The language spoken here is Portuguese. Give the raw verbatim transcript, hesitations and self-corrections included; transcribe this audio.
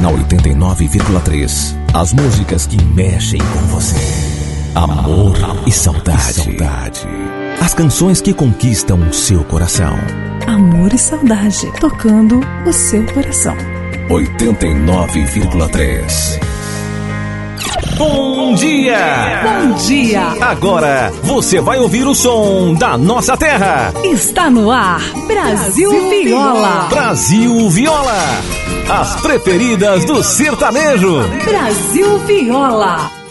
Na oitenta e nove vírgula três, as músicas que mexem com você. Amor e saudade. e saudade. As canções que conquistam o seu coração. Amor e saudade, tocando o seu coração. oitenta e nove vírgula três. Bom dia! Bom dia! Agora você vai ouvir o som da nossa terra. Está no ar, Brasil, Brasil Viola. Brasil Viola. As preferidas do sertanejo. Brasil Viola.